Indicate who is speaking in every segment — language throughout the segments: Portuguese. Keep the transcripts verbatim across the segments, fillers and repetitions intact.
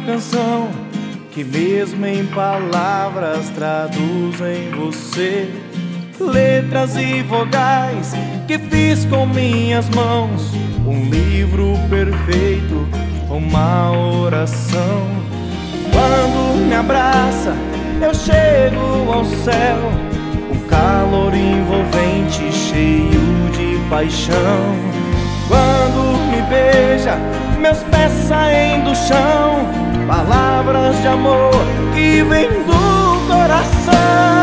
Speaker 1: canção que mesmo em palavras traduzem você. Letras e vogais que fiz com minhas mãos, um livro perfeito, uma oração. Quando me abraça, eu chego ao céu, um calor envolvente, cheio de paixão. Quando me beija, meus pés saem do chão, palavras de amor que vêm do coração.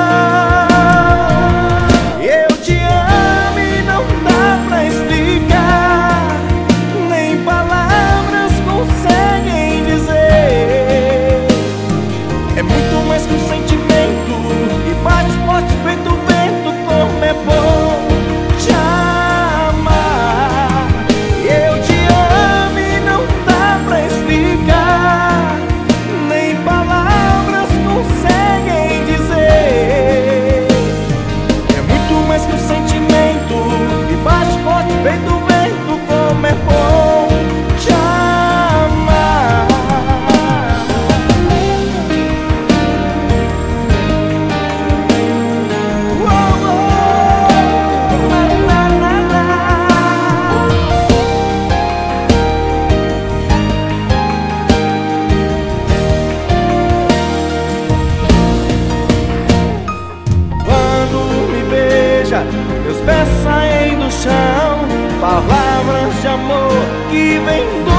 Speaker 1: Eu te amo e não dá pra explicar, nem palavras conseguem dizer. É muito mais que um sentimento, e bate forte feito vento, como é bom te amar. Eu te amo e não dá pra explicar, nem palavras conseguem dizer. É muito mais que um sentimento, e bate forte feito vento, como é bom te amar. Meus pés saem do chão, palavras de amor que vêm do